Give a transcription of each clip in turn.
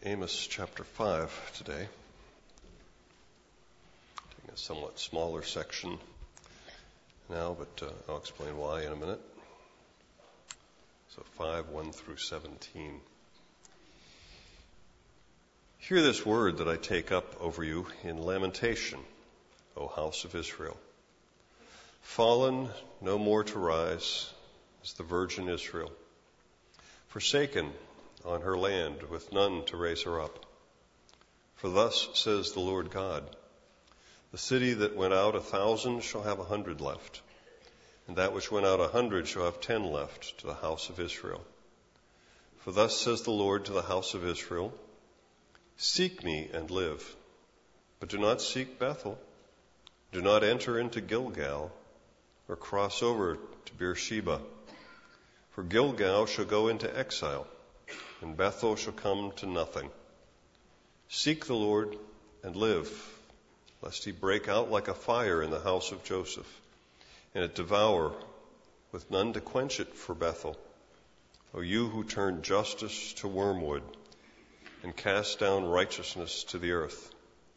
Amos chapter 5 today. Taking a somewhat smaller section now, but I'll explain why in a minute. So 5, 1 through 17. Hear this word that I take up over you in lamentation, O house of Israel. Fallen, no more to rise, is the virgin Israel. Forsaken on her land, with none to raise her up. For thus says the Lord God, the city that went out 1,000 shall have 100 left, and that which went out 100 shall have 10 left to the house of Israel. For thus says the Lord to the house of Israel, seek me and live, but do not seek Bethel. Do not enter into Gilgal, or cross over to Beersheba. For Gilgal shall go into exile, and Bethel shall come to nothing. Seek the Lord and live, lest he break out like a fire in the house of Joseph, and it devour, with none to quench it for Bethel. O you who turn justice to wormwood, and cast down righteousness to the earth.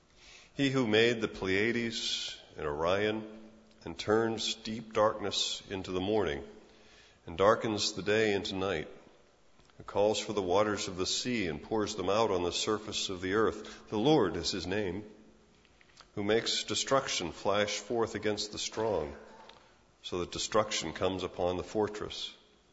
He who made the Pleiades and Orion, and turns deep darkness into the morning, and darkens the day into night, who calls for the waters of the sea and pours them out on the surface of the earth. The Lord is his name, who makes destruction flash forth against the strong, so that destruction comes upon the fortress.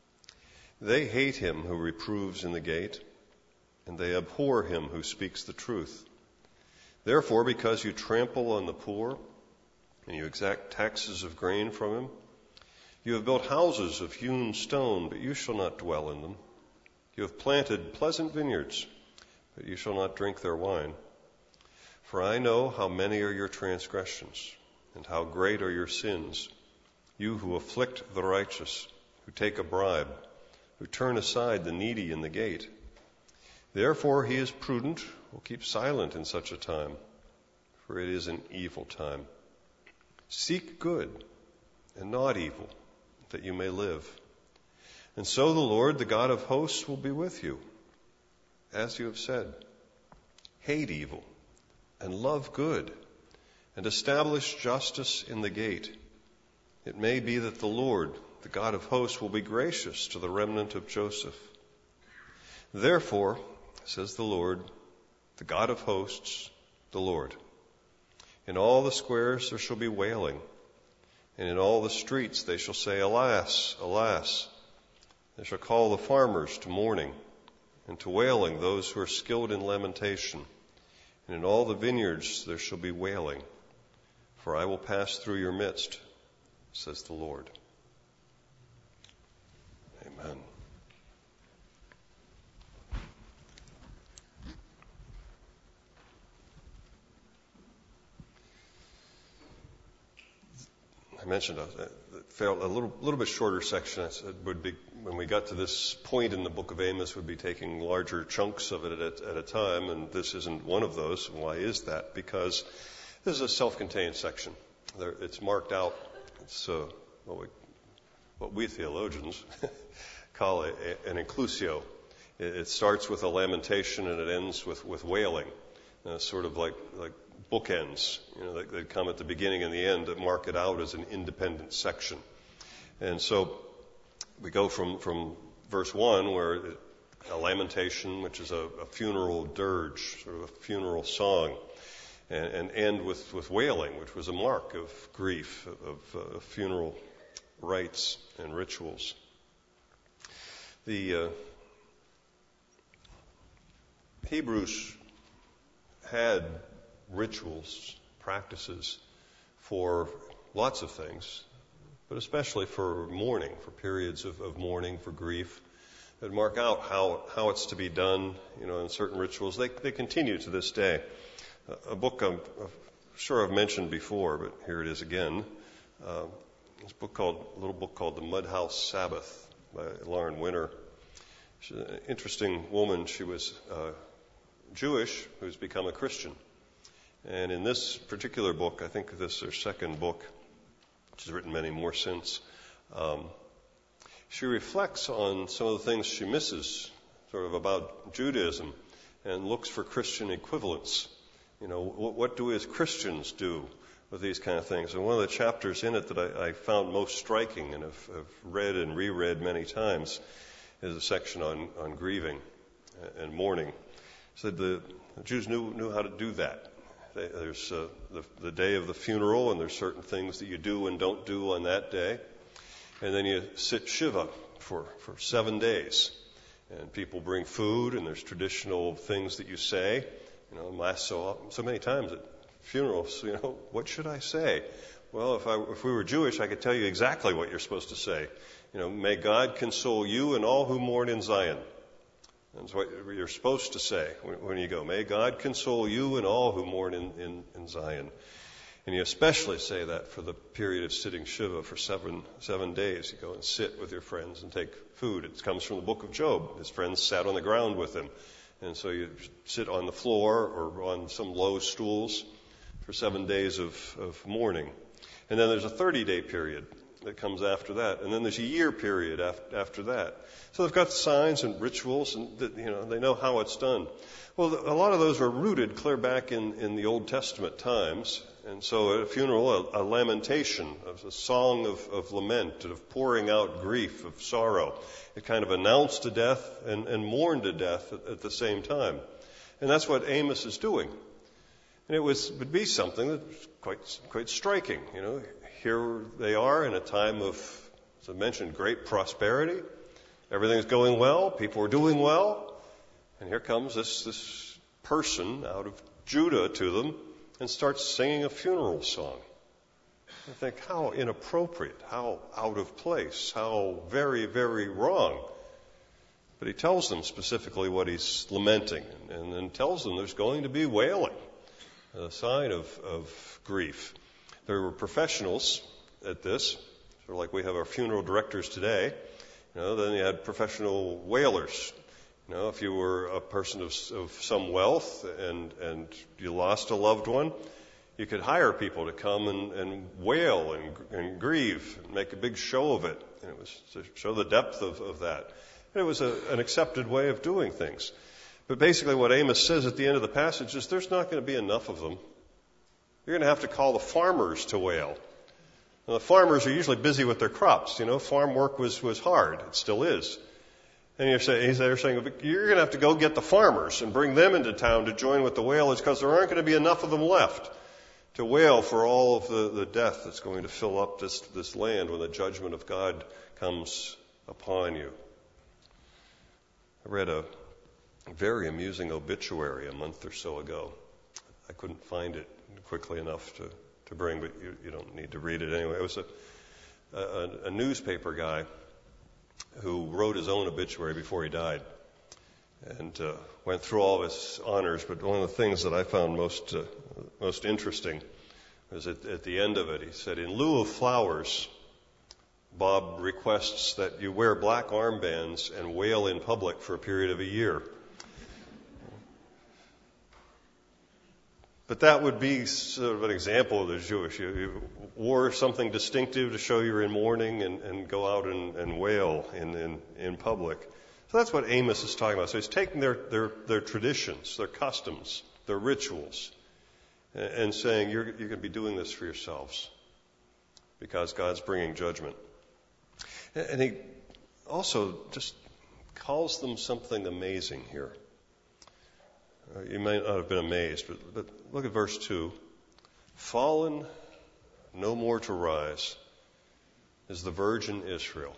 They hate him who reproves in the gate, and they abhor him who speaks the truth. Therefore, because you trample on the poor, and you exact taxes of grain from him, you have built houses of hewn stone, but you shall not dwell in them. You have planted pleasant vineyards, but you shall not drink their wine. For I know how many are your transgressions, and how great are your sins, you who afflict the righteous, who take a bribe, who turn aside the needy in the gate. Therefore he is prudent, will keep silent in such a time, for it is an evil time. Seek good and not evil, that you may live. And so the Lord, the God of hosts, will be with you, as you have said. Hate evil and love good, and establish justice in the gate. It may be that the Lord, the God of hosts, will be gracious to the remnant of Joseph. Therefore, says the Lord, the God of hosts, the Lord, in all the squares there shall be wailing, and in all the streets they shall say, alas, alas. They shall call the farmers to mourning, and to wailing those who are skilled in lamentation. And in all the vineyards there shall be wailing, for I will pass through your midst, says the Lord. Amen. I mentioned a little bit shorter section. I said would be, when we got to this point in the book of Amos, would be taking larger chunks of it at a time, and this isn't one of those. Why is that? Because this is a self-contained section. It's marked out. It's what we theologians call an inclusio. It starts with a lamentation and it ends with wailing, sort of like bookends, they come at the beginning and the end that mark it out as an independent section. And so we go from verse 1, where a lamentation, which is a funeral dirge, sort of a funeral song, and end with wailing, which was a mark of grief, of funeral rites and rituals. The Hebrews had rituals, practices for lots of things, but especially for mourning, for periods of mourning, for grief, that mark out how it's to be done, in certain rituals. They continue to this day. A book I'm sure I've mentioned before, but here it is again. This little book called The Mudhouse Sabbath by Lauren Winner. She's an interesting woman. She was Jewish who's become a Christian. And in this particular book, I think this is her second book, she's written many more since, she reflects on some of the things she misses sort of about Judaism and looks for Christian equivalents. What do we as Christians do with these kind of things? And one of the chapters in it that I found most striking and have read and reread many times is a section on grieving and mourning. It said the Jews knew how to do that. There's the day of the funeral, and there's certain things that you do and don't do on that day. And then you sit Shiva for 7 days. And people bring food, and there's traditional things that you say. Last so many times at funerals, what should I say? Well, if we were Jewish, I could tell you exactly what you're supposed to say. May God console you and all who mourn in Zion. That's what you're supposed to say when you go. May God console you and all who mourn in Zion. And you especially say that for the period of sitting Shiva for 7 days. You go and sit with your friends and take food. It comes from the book of Job. His friends sat on the ground with him. And so you sit on the floor or on some low stools for 7 days of mourning. And then there's a 30-day period that comes after that. And then there's a year period after that. So they've got signs and rituals, and they know how it's done. Well, a lot of those are rooted clear back in the Old Testament times. And so at a funeral, a lamentation, a song of lament, of pouring out grief, of sorrow. It kind of announced a death and mourned a death at the same time. And that's what Amos is doing. And it would be something that's quite striking. Here they are in a time of, as I mentioned, great prosperity. Everything's going well. People are doing well. And here comes this person out of Judah to them and starts singing a funeral song. I think how inappropriate, how out of place, how very, very wrong. But he tells them specifically what he's lamenting, and then tells them there's going to be wailing, a sign of grief. There were professionals at this, sort of like we have our funeral directors today. Then you had professional wailers. If you were a person of some wealth and you lost a loved one, you could hire people to come and wail and grieve and make a big show of it. And it was to show the depth of that. And it was an accepted way of doing things. But basically what Amos says at the end of the passage is there's not going to be enough of them. You're going to have to call the farmers to wail. Now, the farmers are usually busy with their crops. Farm work was hard. It still is. And they're saying, you're going to have to go get the farmers and bring them into town to join with the wailers because there aren't going to be enough of them left to wail for all of the death that's going to fill up this land when the judgment of God comes upon you. I read a very amusing obituary a month or so ago. I couldn't find it quickly enough to bring, but you don't need to read it anyway. It was a newspaper guy who wrote his own obituary before he died and went through all of his honors. But one of the things that I found most interesting was at the end of it, he said, in lieu of flowers, Bob requests that you wear black armbands and wail in public for a period of a year. But that would be sort of an example of the Jewish. You wore something distinctive to show you're in mourning and go out and wail in public. So that's what Amos is talking about. So he's taking their traditions, their customs, their rituals, and saying you're going to be doing this for yourselves because God's bringing judgment. And he also just calls them something amazing here. You may not have been amazed, but look at verse 2. Fallen, no more to rise, is the virgin Israel.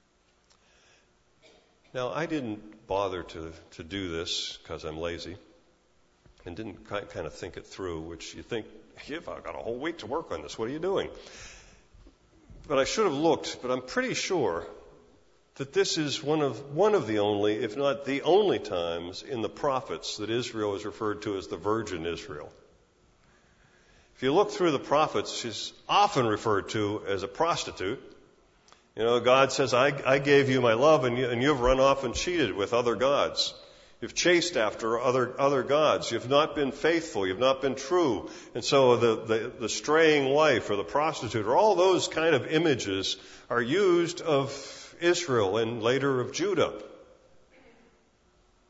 Now, I didn't bother to do this because I'm lazy and didn't kind of think it through, which you think, I've got a whole week to work on this. What are you doing? But I should have looked, but I'm pretty sure that this is one of the only, if not the only times in the prophets that Israel is referred to as the virgin Israel. If you look through the prophets, she's often referred to as a prostitute. God says, I gave you my love and you've run off and cheated with other gods. You've chased after other gods. You've not been faithful. You've not been true. And so the straying wife or the prostitute or all those kind of images are used of Israel and later of Judah.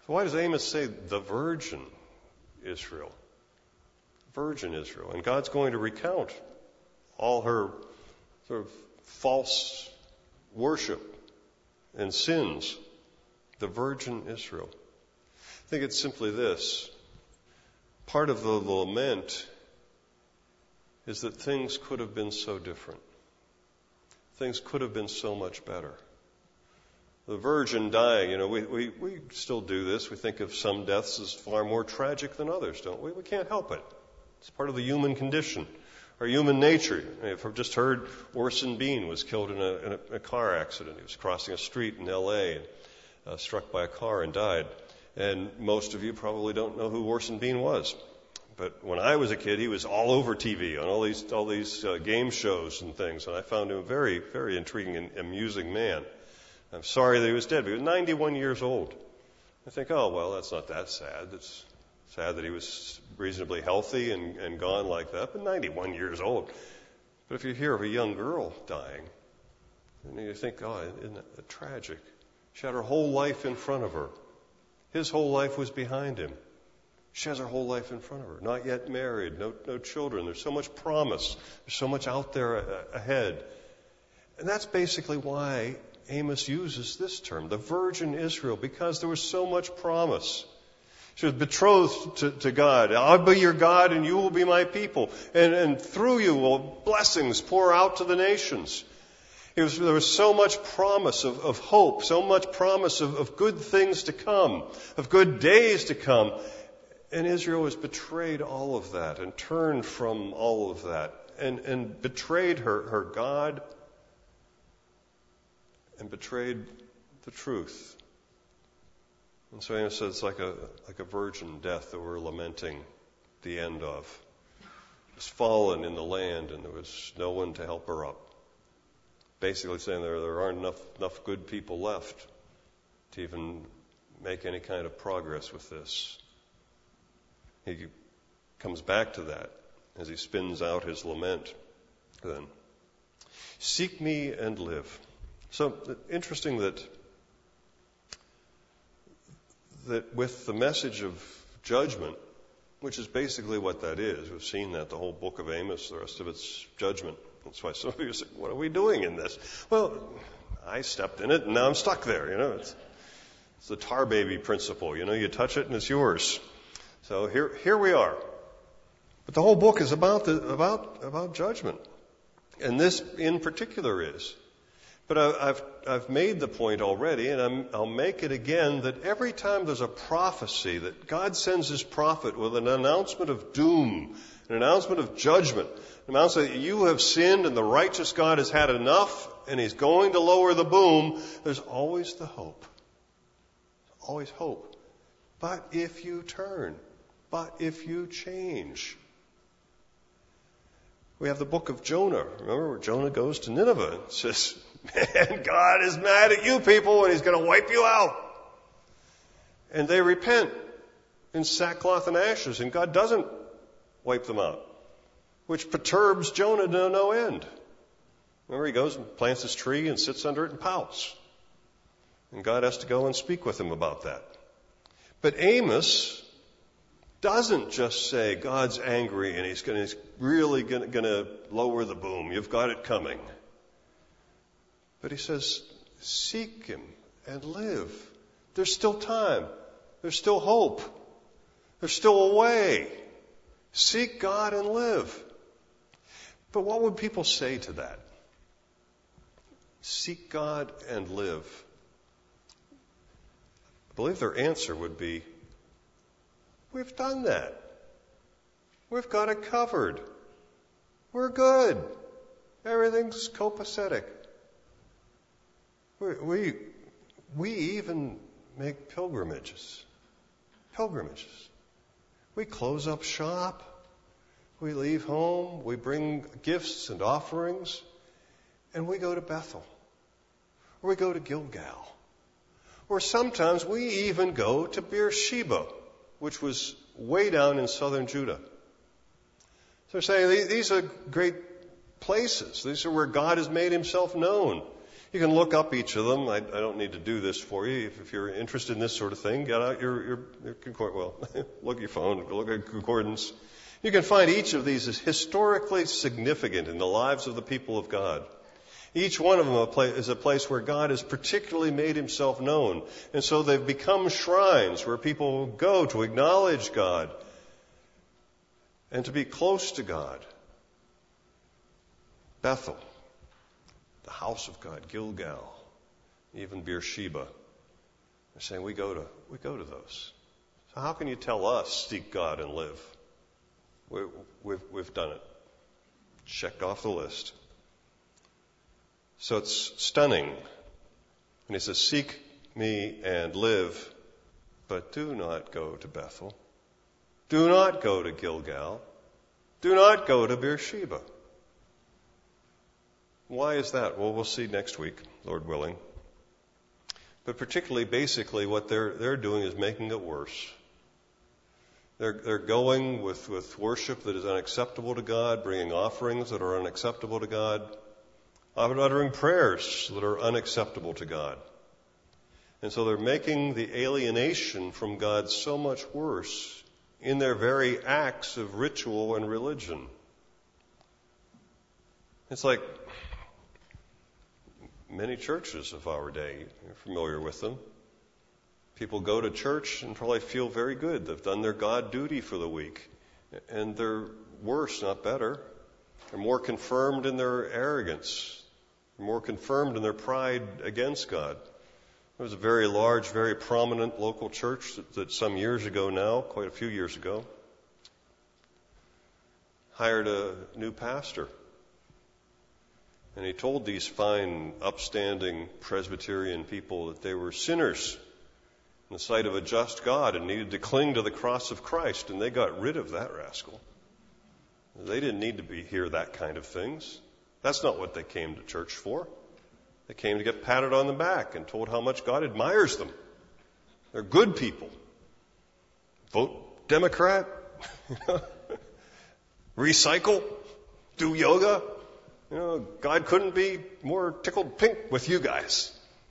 So why does Amos say the virgin Israel? Virgin Israel. And God's going to recount all her sort of false worship and sins. The virgin Israel. I think it's simply this. Part of the lament is that things could have been so different. Things could have been so much better. The virgin dying, we still do this. We think of some deaths as far more tragic than others, don't we? We can't help it. It's part of the human condition, our human nature. I've just heard Orson Bean was killed in a car accident. He was crossing a street in L.A. and struck by a car and died. And most of you probably don't know who Orson Bean was. But when I was a kid, he was all over TV on all these game shows and things, and I found him a very, very intriguing and amusing man. I'm sorry that he was dead, but he was 91 years old. I think, oh, well, that's not that sad. It's sad that he was reasonably healthy and gone like that, but 91 years old. But if you hear of a young girl dying, then you think, oh, isn't that tragic? She had her whole life in front of her. His whole life was behind him. She has her whole life in front of her. Not yet married, no children. There's so much promise. There's so much out there ahead. And that's basically why Amos uses this term, the virgin Israel, because there was so much promise. She was betrothed to God. I'll be your God and you will be my people. And through you will blessings pour out to the nations. There was so much promise of hope, so much promise of good things to come, of good days to come. And Israel has betrayed all of that and turned from all of that and betrayed her God and betrayed the truth. And so Amos says it's like a virgin death that we're lamenting the end of. She was fallen in the land and there was no one to help her up. Basically saying there aren't enough good people left to even make any kind of progress with this. He comes back to that as he spins out his lament then. Seek me and live. So interesting that with the message of judgment, which is basically what that is, we've seen that the whole book of Amos, the rest of it's judgment. That's why some of you say, what are we doing in this? Well, I stepped in it and now I'm stuck there. It's the tar baby principle. You touch it and it's yours. So here we are. But the whole book is about judgment. And this in particular is. But I've made the point already, and I'll make it again, that every time there's a prophecy that God sends his prophet with an announcement of doom, an announcement of judgment, an announcement that you have sinned and the righteous God has had enough and he's going to lower the boom, there's always the hope. Always hope. But if you turn, but if you change. We have the book of Jonah. Remember where Jonah goes to Nineveh and says, man, God is mad at you people and he's going to wipe you out. And they repent in sackcloth and ashes and God doesn't wipe them out, which perturbs Jonah to no end. Remember, he goes and plants his tree and sits under it and pouts. And God has to go and speak with him about that. But Amos doesn't just say God's angry and he's really going to lower the boom. You've got it coming. But he says, seek him and live. There's still time. There's still hope. There's still a way. Seek God and live. But what would people say to that? Seek God and live. I believe their answer would be, we've done that. We've got it covered. We're good. Everything's copacetic. We even make pilgrimages. We close up shop. We leave home. We bring gifts and offerings. And we go to Bethel. Or we go to Gilgal. Or sometimes we even go to Beersheba, which was way down in southern Judah. So they're saying these are great places. These are where God has made himself known. You can look up each of them. I don't need to do this for you. If you're interested in this sort of thing, get out your look at your phone, look at concordance. You can find each of these is historically significant in the lives of the people of God. Each one of them is a place where God has particularly made himself known. And so they've become shrines where people go to acknowledge God and to be close to God. Bethel, the house of God, Gilgal, even Beersheba. They're saying we go to those. So how can you tell us seek God and live? We've done it. Checked off the list. So it's stunning. And he says, seek me and live, but do not go to Bethel. Do not go to Gilgal. Do not go to Beersheba. Why is that? Well, we'll see next week, Lord willing. But particularly, basically, what they're doing is making it worse. They're going with worship that is unacceptable to God, bringing offerings that are unacceptable to God, uttering prayers that are unacceptable to God. And so they're making the alienation from God so much worse in their very acts of ritual and religion. It's like many churches of our day, you're familiar with them. People go to church and probably feel very good. They've done their God duty for the week. And they're worse, not better. They're more confirmed in their arrogance. They're more confirmed in their pride against God. There was a very large, very prominent local church that some years ago now, quite a few years ago, hired a new pastor. And he told these fine, upstanding Presbyterian people that they were sinners in the sight of a just God and needed to cling to the cross of Christ. And they got rid of that rascal. They didn't need to hear that kind of things. That's not what they came to church for. They came to get patted on the back and told how much God admires them. They're good people. Vote Democrat. Recycle. Do yoga. God couldn't be more tickled pink with you guys.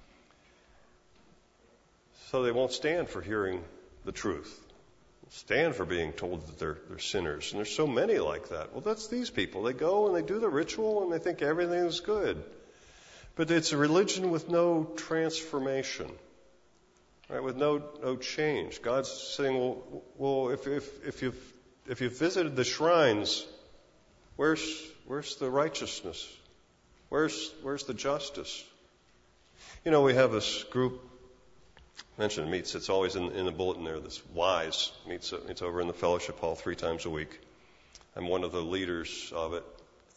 So they won't stand for hearing the truth. Stand for being told that they're sinners. And there's so many like that. Well, that's these people. They go and they do the ritual and they think everything is good. But it's a religion with no transformation, right? With no change. God's saying, well, if you've visited the shrines, where's the righteousness? Where's the justice? We have this group. Mentioned meets. It's always in the bulletin there. This WISE meets over in the fellowship hall 3 times a week. I'm one of the leaders of it.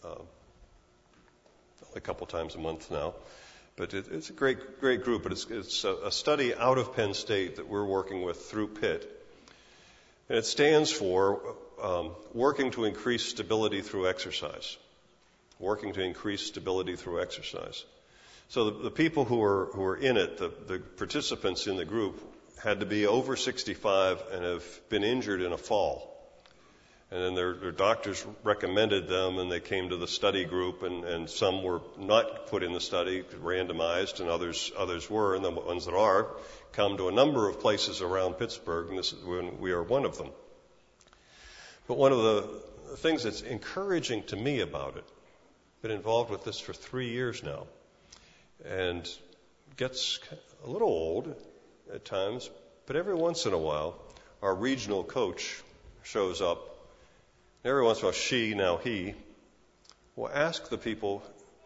A couple times a month now, but it's a great group. But it's a study out of Penn State that we're working with through Pitt, and it stands for working to increase stability through exercise. Working to increase stability through exercise. So the people who are in it, the participants in the group, had to be over 65 and have been injured in a fall. And then their doctors recommended them, and they came to the study group, and some were not put in the study, randomized, and others were, and the ones that are come to a number of places around Pittsburgh, and we are one of them. But one of the things that's encouraging to me about it, been involved with this for 3 years now, and gets a little old at times, but every once in a while, our regional coach shows up. Every once in a while, she, now he, will ask the people,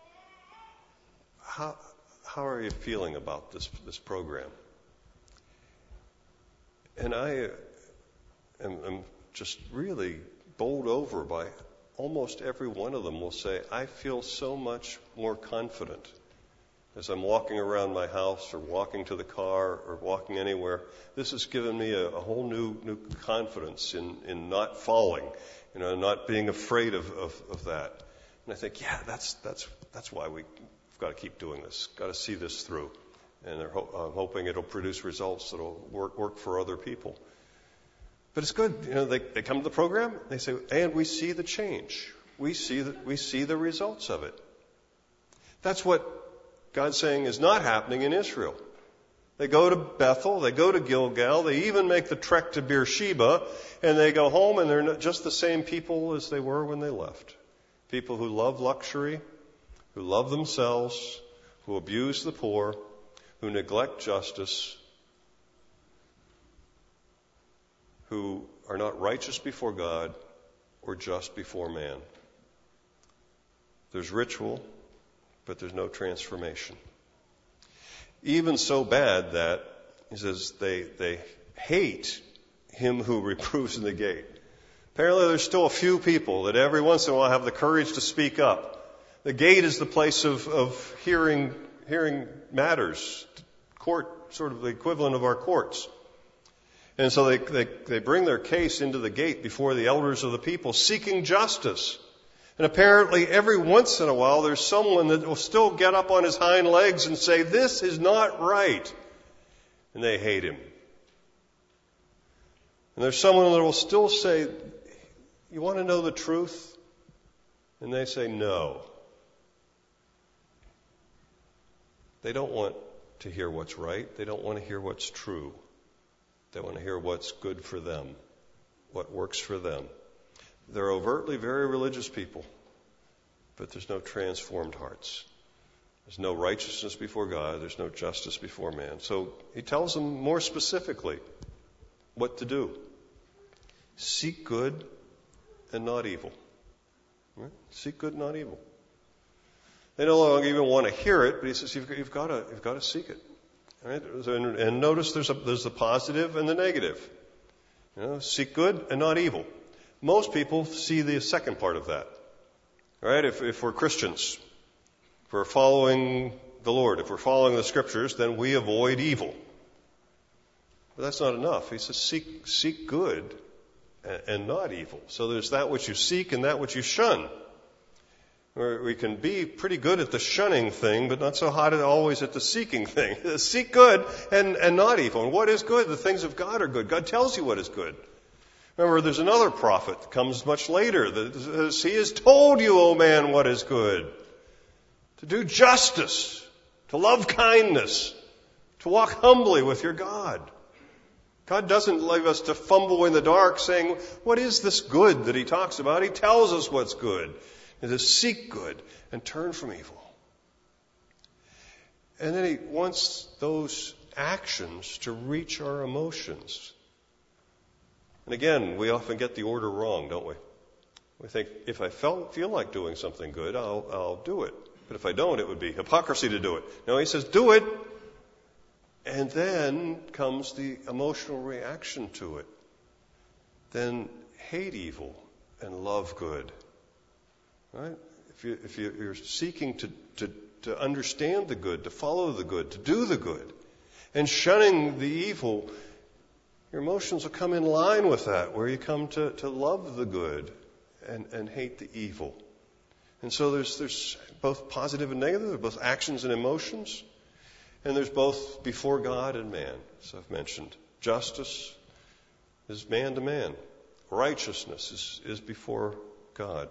how are you feeling about this program? And I am just really bowled over by almost every one of them will say, I feel so much more confident as I'm walking around my house or walking to the car or walking anywhere. This has given me a whole new confidence in not falling, not being afraid of that. And I think, yeah, that's why we've got to keep doing this, got to see this through. And I'm hoping it'll produce results that'll work for other people. But it's good. They come to the program, they say, and we see the change. We see the results of it. That's what God's saying is not happening in Israel. They go to Bethel, they go to Gilgal, they even make the trek to Beersheba, and they go home and they're just the same people as they were when they left. People who love luxury, who love themselves, who abuse the poor, who neglect justice, who are not righteous before God or just before man. There's ritual, but there's no transformation. Even so bad that, he says, they hate him who reproves in the gate. Apparently there's still a few people that every once in a while have the courage to speak up. The gate is the place of hearing matters. Court, sort of the equivalent of our courts. And so they bring their case into the gate before the elders of the people, seeking justice. And apparently every once in a while there's someone that will still get up on his hind legs and say, this is not right. And they hate him. And there's someone that will still say, you want to know the truth? And they say, no. They don't want to hear what's right. They don't want to hear what's true. They want to hear what's good for them, what works for them. They're overtly very religious people, but there's no transformed hearts. There's no righteousness before God. There's no justice before man. So he tells them more specifically what to do. Seek good and not evil. Right? Seek good and not evil. They no longer even want to hear it, but he says you've got to seek it. Right? And notice there's the positive and the negative. Seek good and not evil. Most people see the second part of that. Right? If we're Christians, if we're following the Lord, if we're following the Scriptures, then we avoid evil. But that's not enough. He says seek good and not evil. So there's that which you seek and that which you shun. We can be pretty good at the shunning thing, but not so hot always at the seeking thing. Seek good and not evil. And what is good? The things of God are good. God tells you what is good. Remember, there's another prophet that comes much later that says, he has told you, O man, what is good. To do justice, to love kindness, to walk humbly with your God. God doesn't leave us to fumble in the dark saying, what is this good that he talks about? He tells us what's good. He says, seek good and turn from evil. And then he wants those actions to reach our emotions. And again, we often get the order wrong, don't we? We think, if I feel like doing something good, I'll do it. But if I don't, it would be hypocrisy to do it. No, he says, do it. And then comes the emotional reaction to it. Then hate evil and love good. Right? If you're seeking to understand the good, to follow the good, to do the good, and shunning the evil, your emotions will come in line with that, where you come to love the good and hate the evil. And so there's both positive and negative, there's both actions and emotions, and there's both before God and man, as I've mentioned. Justice is man to man. Righteousness is before God.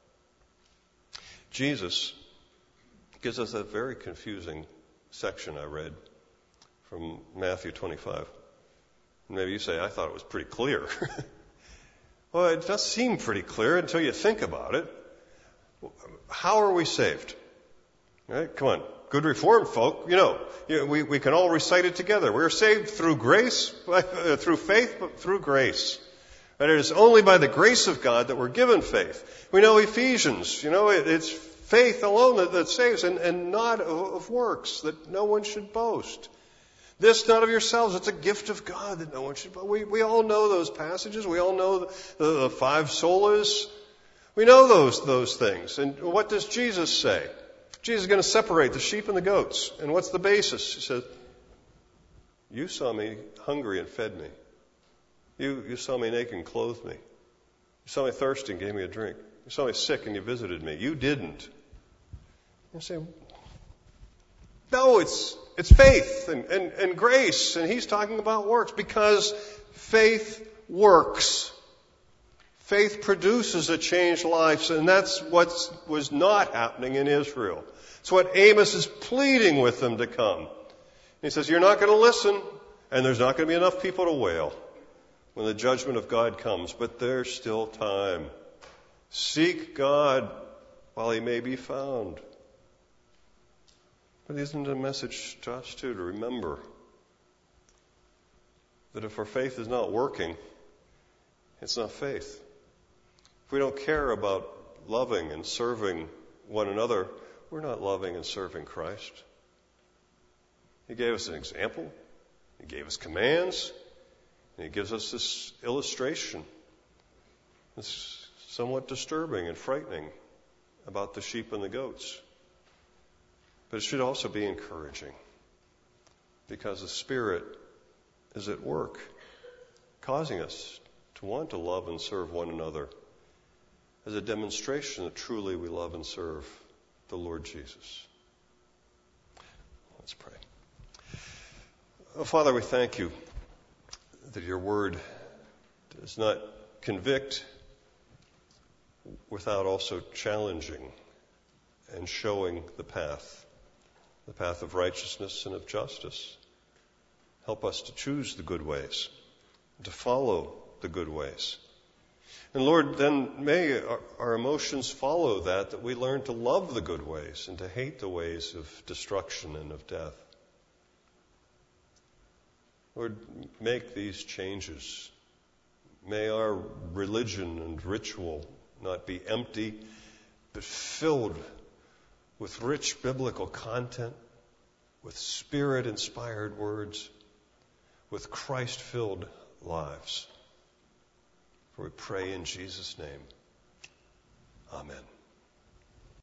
Jesus gives us that very confusing section I read from Matthew 25. Maybe you say, I thought it was pretty clear. Well, it does seem pretty clear until you think about it. How are we saved? Right? Come on. Good Reformed folk, we can all recite it together. We're saved through grace, through faith, but through grace. But it is only by the grace of God that we're given faith. We know Ephesians, it's faith alone that saves and not of works, that no one should boast. This not of yourselves, it's a gift of God that no one should boast. We all know those passages. We all know the five solas. We know those things. And what does Jesus say? Jesus is going to separate the sheep and the goats. And what's the basis? He says, you saw me hungry and fed me. You saw me naked and clothed me. You saw me thirsty and gave me a drink. You saw me sick and you visited me. You didn't. You say, no, it's faith and grace. And he's talking about works because faith works. Faith produces a changed life, and that's what was not happening in Israel. It's what Amos is pleading with them to come. He says, you're not going to listen, and there's not going to be enough people to wail when the judgment of God comes, but there's still time. Seek God while he may be found. But isn't it a message to us too, to remember that if our faith is not working, it's not faith. If we don't care about loving and serving one another, we're not loving and serving Christ. He gave us an example. He gave us commands. And he gives us this illustration. It's somewhat disturbing and frightening about the sheep and the goats. But it should also be encouraging, because the Spirit is at work, causing us to want to love and serve one another as a demonstration that truly we love and serve the Lord Jesus. Let's pray. Oh, Father, we thank you that your word does not convict without also challenging and showing the path of righteousness and of justice. Help us to choose the good ways, to follow the good ways. And Lord, then may our emotions follow that we learn to love the good ways and to hate the ways of destruction and of death. Lord, make these changes. May our religion and ritual not be empty, but filled with rich biblical content, with Spirit-inspired words, with Christ-filled lives. For we pray in Jesus' name. Amen.